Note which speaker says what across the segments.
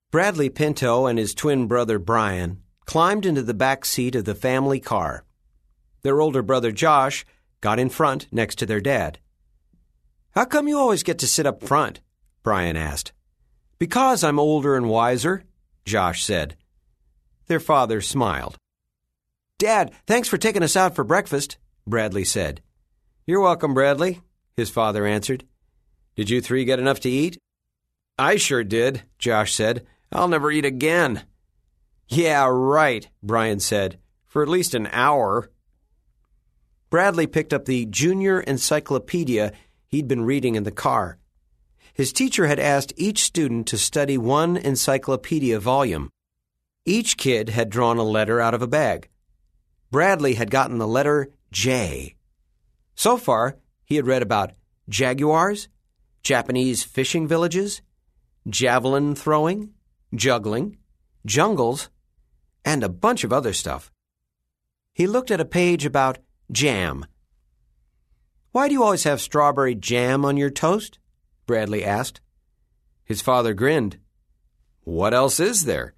Speaker 1: Bradley Pinto and his twin brother Brian climbed into the back seat of the family car. Their older brother Josh got in front next to their dad. "How come you always get to sit up front?" Brian asked. "Because I'm older and wiser," Josh said. Their father smiled. "Dad, thanks for taking us out for breakfast," Bradley said. "You're welcome, Bradley," his father answered. "Did you three get enough to eat?" "I sure did," Josh said. "I'll never eat again." "Yeah, right," Brian said, "for at least an hour." Bradley picked up the junior encyclopedia he'd been reading in the car. His teacher had asked each student to study one encyclopedia volume. Each kid had drawn a letter out of a bag. Bradley had gotten the letter J. So far, he had read about jaguars, Japanese fishing villages, javelin throwing, juggling, jungles, and a bunch of other stuff. He looked at a page about jam. "Why do you always have strawberry jam on your toast?" Bradley asked. His father grinned. "What else is there?"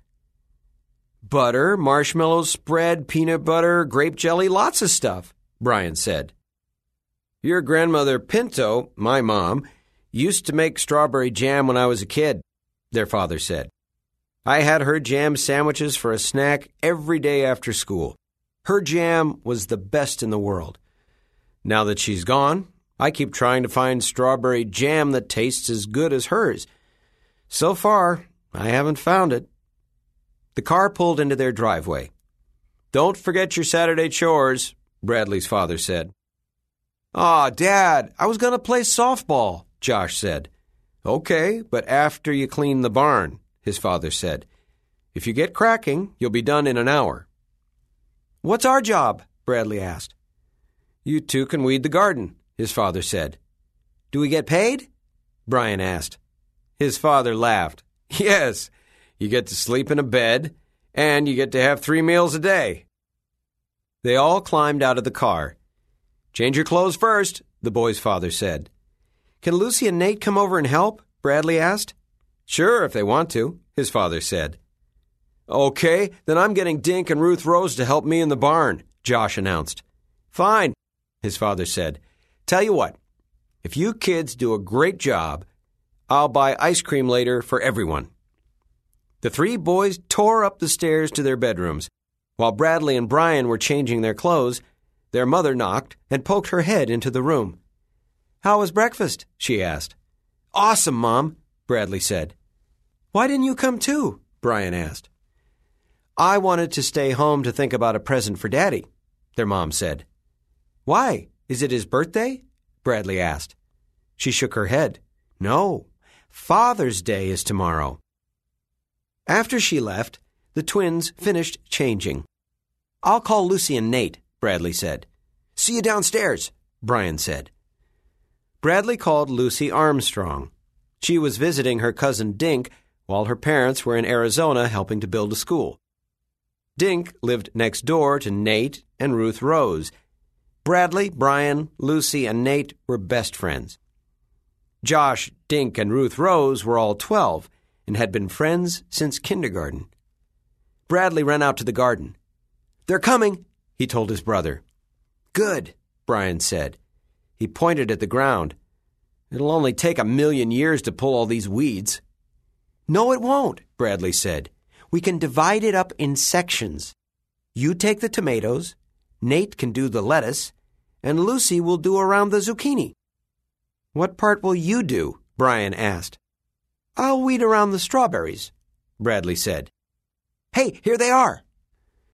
Speaker 1: "Butter, marshmallows, spread, peanut butter, grape jelly, lots of stuff," Brian said. "Your grandmother Pinto, my mom, used to make strawberry jam when I was a kid," their father said. "I had her jam sandwiches for a snack every day after school. Her jam was the best in the world. Now that she's gone, I keep trying to find strawberry jam that tastes as good as hers. So far, I haven't found it." The car pulled into their driveway. "Don't forget your Saturday chores," Bradley's father said. "Aw, Dad, I was going to play softball," Josh said. "Okay, but after you clean the barn," his father said. "If you get cracking, you'll be done in an hour." "What's our job?" Bradley asked. "You two can weed the garden," his father said. "Do we get paid?" Brian asked. His father laughed. "Yes, you get to sleep in a bed, and you get to have 3 meals a day." They all climbed out of the car. "Change your clothes first," the boy's father said. "Can Lucy and Nate come over and help?" Bradley asked. "Sure, if they want to," his father said. "Okay, then I'm getting Dink and Ruth Rose to help me in the barn," Josh announced. "Fine," his father said. "Tell you what, if you kids do a great job, I'll buy ice cream later for everyone." The 3 boys tore up the stairs to their bedrooms. While Bradley and Brian were changing their clothes, their mother knocked and poked her head into the room. "How was breakfast?" she asked. "Awesome, Mom," Bradley said. "Why didn't you come too?" Brian asked. "I wanted to stay home to think about a present for Daddy," their mom said. "Why? Is it his birthday?" Bradley asked. She shook her head. "No, Father's Day is tomorrow." After she left, the twins finished changing. "I'll call Lucy and Nate," Bradley said. "See you downstairs," Brian said. Bradley called Lucy Armstrong. She was visiting her cousin Dink while her parents were in Arizona helping to build a school. Dink lived next door to Nate and Ruth Rose. Bradley, Brian, Lucy, and Nate were best friends. Josh, Dink, and Ruth Rose were all 12 and had been friends since kindergarten. Bradley ran out to the garden. "They're coming," he told his brother. "Good," Brian said. He pointed at the ground. "It'll only take 1,000,000 years to pull all these weeds." "No, it won't," Bradley said. "We can divide it up in sections. You take the tomatoes, Nate can do the lettuce, and Lucy will do around the zucchini." "What part will you do?" Brian asked. "I'll weed around the strawberries," Bradley said. "Hey, here they are,"